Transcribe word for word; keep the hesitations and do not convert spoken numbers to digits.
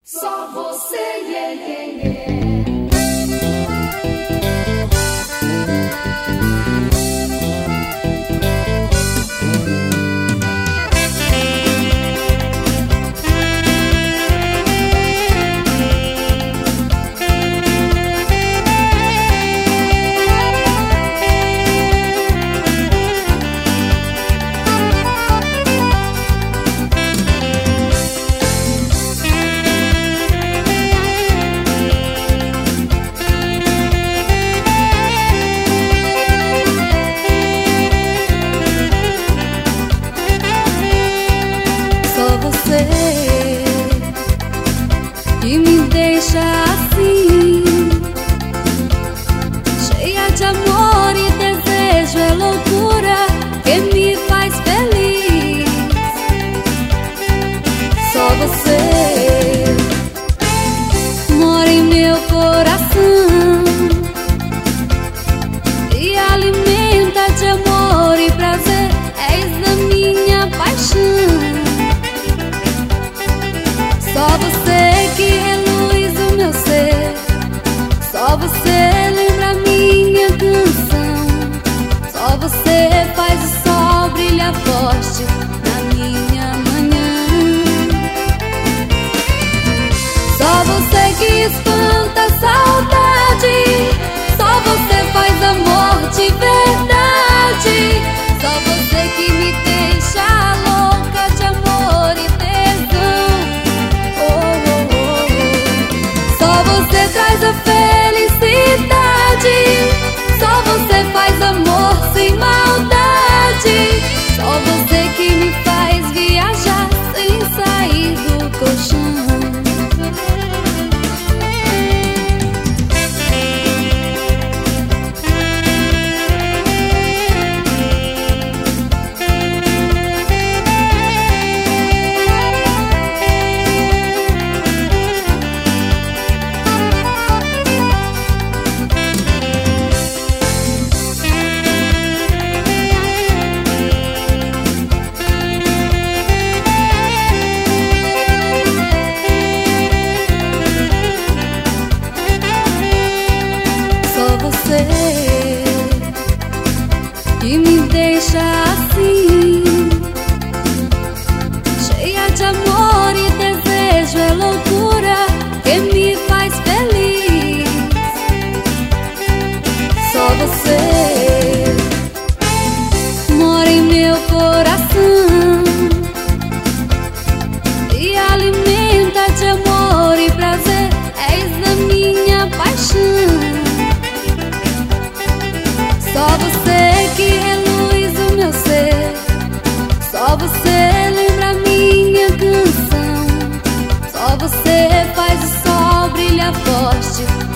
Só você, yeah, yeah, yeah. Que me deixa assim, cheia de amor e desejo, é loucura que me faz feliz. Só você mora em meu coração e alimenta de amor e prazer, és a minha paixão. Só você que reluz o meu ser, só você lembra a minha canção, só você faz o sol brilhar forte na minha manhã. Só você que espanta a saudade, só você faz amor de verdade, só você que me deixa louca de amor e tesão. Você traz a felicidade, só você faz amor sem maldade, só você que me faz viajar sem sair do colchão. Que me deixa assim, cheia de amor e desejo, é loucura que me faz feliz. Só você mora em meu coração e alimenta de amor e prazer, és a minha paixão. Só você que reluz o meu ser, só você lembra a minha canção, só você faz o sol brilhar forte